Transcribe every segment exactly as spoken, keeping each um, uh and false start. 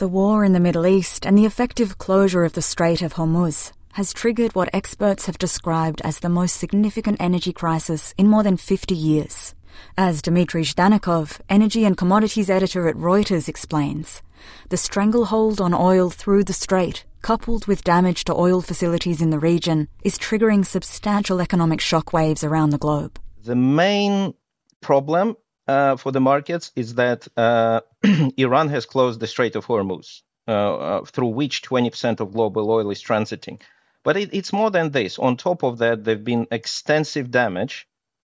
The war in the Middle East and the effective closure of the Strait of Hormuz has triggered what experts have described as the most significant energy crisis in more than fifty years. As Dmitry Zhdanikov, energy and commodities editor at Reuters, explains, the stranglehold on oil through the strait, coupled with damage to oil facilities in the region, is triggering substantial economic shockwaves around the globe. The main problem uh, for the markets is that uh, Iran has closed the Strait of Hormuz, uh, uh, through which twenty percent of global oil is transiting. But it, it's more than this. On top of that, there have been extensive damage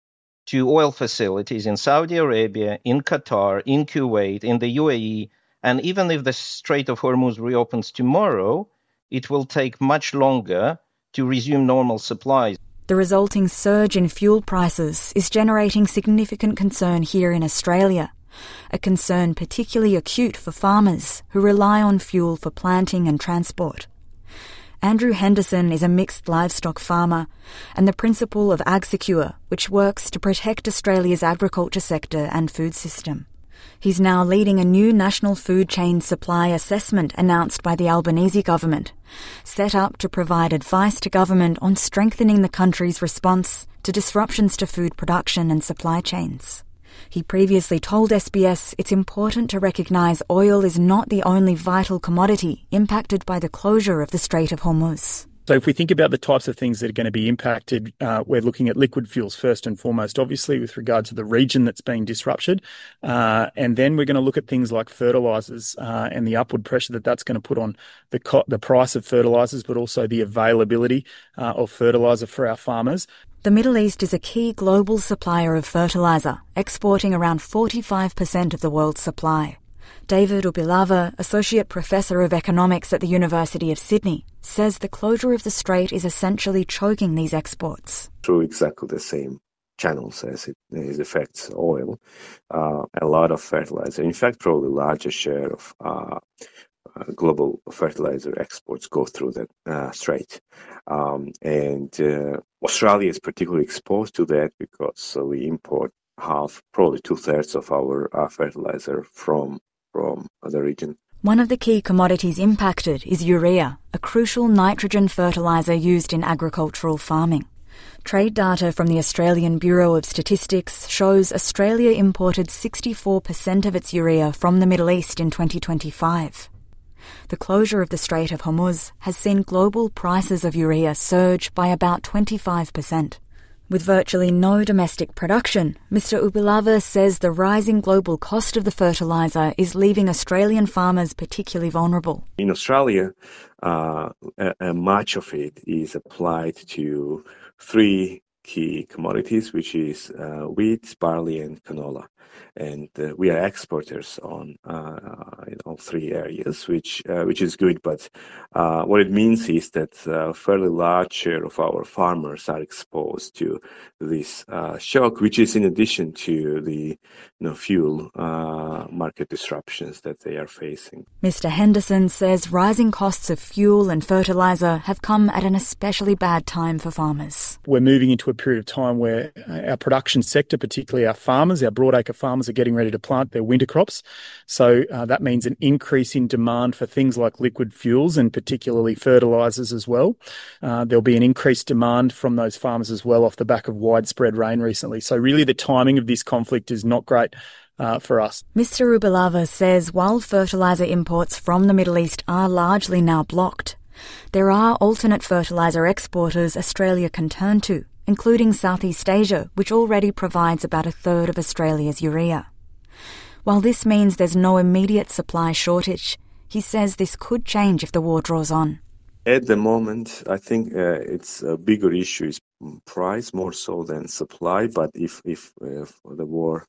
to oil facilities in Saudi Arabia, in Qatar, in Kuwait, in the U A E. And even if the Strait of Hormuz reopens tomorrow, it will take much longer to resume normal supplies. The resulting surge in fuel prices is generating significant concern here in Australia, a concern particularly acute for farmers who rely on fuel for planting and transport. Andrew Henderson is a mixed livestock farmer and the principal of AgSecure, which works to protect Australia's agriculture sector and food system. He's now leading a new national food chain supply assessment announced by the Albanese government, set up to provide advice to government on strengthening the country's response to disruptions to food production and supply chains. He previously told S B S it's important to recognise oil is not the only vital commodity impacted by the closure of the Strait of Hormuz. So if we think about the types of things that are going to be impacted, uh, we're looking at liquid fuels first and foremost, obviously, with regard to the region that's being disrupted. Uh, and then we're going to look at things like fertilisers uh, and the upward pressure that that's going to put on the co- the price of fertilisers, but also the availability uh, of fertiliser for our farmers. The Middle East is a key global supplier of fertiliser, exporting around forty-five percent of the world's supply. David Ubilava, Associate Professor of Economics at the University of Sydney, says the closure of the strait is essentially choking these exports. Through exactly the same channels as it, it affects oil, uh, a lot of fertilizer, in fact, probably the largest share of uh, uh, global fertilizer exports go through that uh, strait. Um, and uh, Australia is particularly exposed to that because uh, we import half, probably two-thirds of our uh, fertilizer from from the region. One of the key commodities impacted is urea, a crucial nitrogen fertiliser used in agricultural farming. Trade data from the Australian Bureau of Statistics shows Australia imported sixty-four percent of its urea from the Middle East in twenty twenty-five. The closure of the Strait of Hormuz has seen global prices of urea surge by about twenty-five percent. With virtually no domestic production, Mister Ubilava says the rising global cost of the fertiliser is leaving Australian farmers particularly vulnerable. In Australia, uh, uh, much of it is applied to three key commodities, which is uh, wheat, barley, and canola. And uh, we are exporters on uh, in all three areas, which uh, which is good. But uh, what it means is that a fairly large share of our farmers are exposed to this uh, shock, which is in addition to the you know, fuel uh, market disruptions that they are facing. Mister Henderson says rising costs of fuel and fertiliser have come at an especially bad time for farmers. We're moving into a period of time where our production sector, particularly our farmers, our broadacre farmers, are getting ready to plant their winter crops. So uh, that means an increase in demand for things like liquid fuels and particularly fertilisers as well. Uh, there'll be an increased demand from those farmers as well off the back of widespread rain recently. So really the timing of this conflict is not great uh, for us. Mister Ubilava says while fertiliser imports from the Middle East are largely now blocked, there are alternate fertiliser exporters Australia can turn to, including Southeast Asia, which already provides about a third of Australia's urea. While this means there's no immediate supply shortage, he says this could change if the war draws on. At the moment, I think uh, it's a bigger issue is price more so than supply. But if if, if the war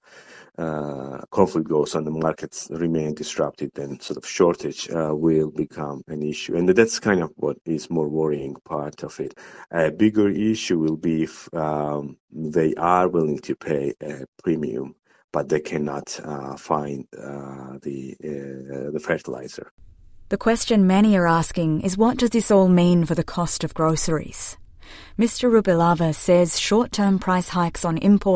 uh, conflict goes on, the markets remain disrupted, then sort of shortage uh, will become an issue. And that's kind of what is more worrying part of it. A bigger issue will be if um, they are willing to pay a premium, but they cannot uh, find uh, the uh, the fertilizer. The question many are asking is what does this all mean for the cost of groceries? Mister Ubilava says short-term price hikes on imports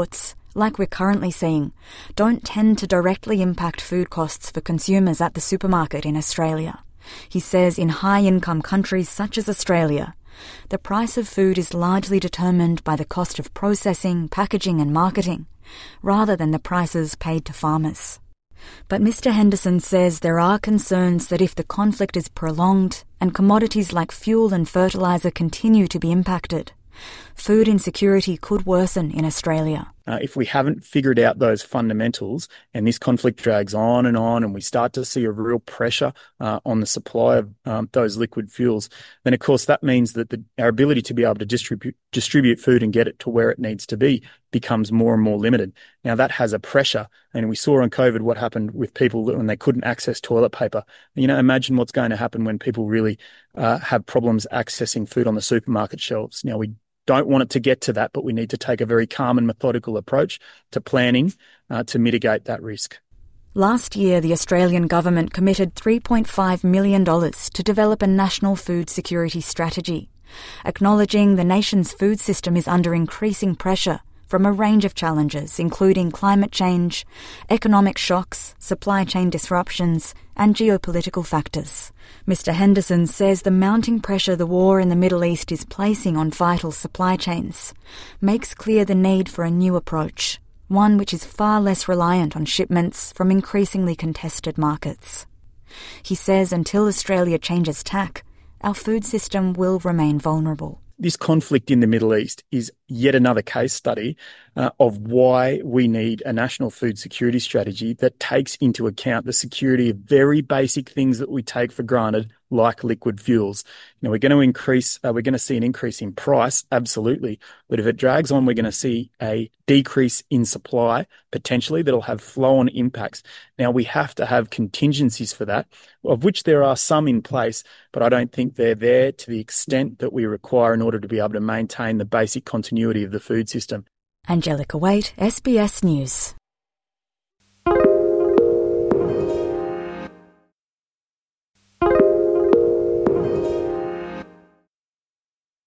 like we're currently seeing, don't tend to directly impact food costs for consumers at the supermarket in Australia. He says in high-income countries such as Australia, the price of food is largely determined by the cost of processing, packaging and marketing, rather than the prices paid to farmers. But Mister Henderson says there are concerns that if the conflict is prolonged and commodities like fuel and fertiliser continue to be impacted, food insecurity could worsen in Australia. Uh, if we haven't figured out those fundamentals and this conflict drags on and on and we start to see a real pressure uh, on the supply of um, those liquid fuels, then of course that means that the, our ability to be able to distribute, distribute food and get it to where it needs to be becomes more and more limited. Now that has a pressure, and we saw on COVID what happened with people when they couldn't access toilet paper. You know, imagine what's going to happen when people really uh, have problems accessing food on the supermarket shelves. Now we don't want it to get to that, but we need to take a very calm and methodical approach to planning uh, to mitigate that risk. Last year, the Australian government committed three point five million dollars to develop a national food security strategy, acknowledging the nation's food system is under increasing pressure from a range of challenges, including climate change, economic shocks, supply chain disruptions, and geopolitical factors. Mister Henderson says the mounting pressure the war in the Middle East is placing on vital supply chains makes clear the need for a new approach, one which is far less reliant on shipments from increasingly contested markets. He says until Australia changes tack, our food system will remain vulnerable. This conflict in the Middle East is yet another case study uh, of why we need a national food security strategy that takes into account the security of very basic things that we take for granted, like liquid fuels. You know, we're going to increase, uh, we're going to see an increase in price, absolutely. But if it drags on, we're going to see a decrease in supply, potentially, that'll have flow-on impacts. Now, we have to have contingencies for that, of which there are some in place, but I don't think they're there to the extent that we require in order to be able to maintain the basic continuity of the food system. Angelica Waite, S B S News.